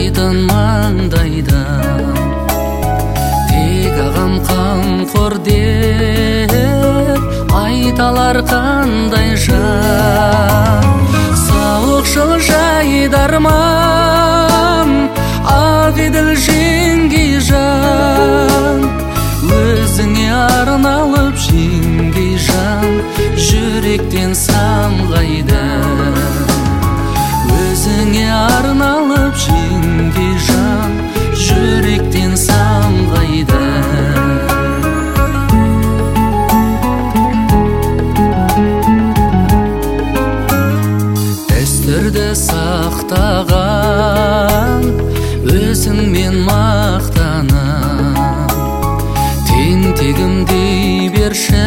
жайрайтын маңдайда, тек ағам қамқор деп айталар қандай жан. Сауықшыл жайдарман, Ақеділ жеңгей жан, өзіңе арналып жеңгей жан, жүректен самғайды. Өзіңе арналып жеңгей жан, жүректен самғайды. Дәстүрді сақтаған, өзіңмен мақтанып, тентегімдей берші,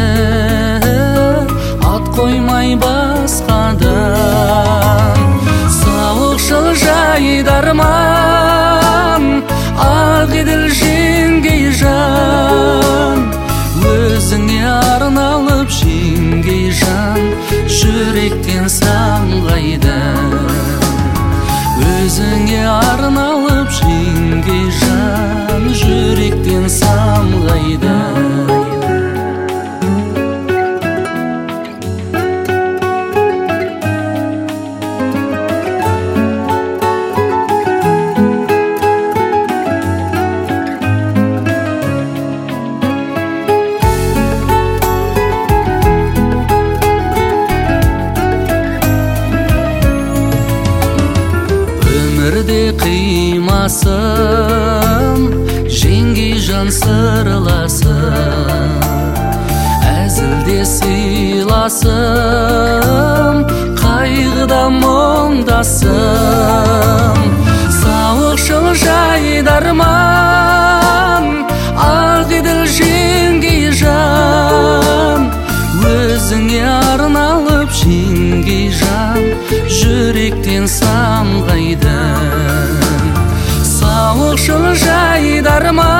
ат қоймай басқадан. Сауықшыл жайдарман, Ақеділ жеңгей жан, өзіңе арналып жеңгей жан, жүректен самғайды. Өзіңе арналып жеңгей жан, жүректен самғайды. Өмірде қимасым, жеңгей жан сырласым, әзілде сыйласым, қайғыда мұңдасым. Сауықшыл жайдарман, Ақеділ жеңгей жан, өзіңе арналып жеңгей жан, жүректен самғайды. Сауықшыл жайдарман,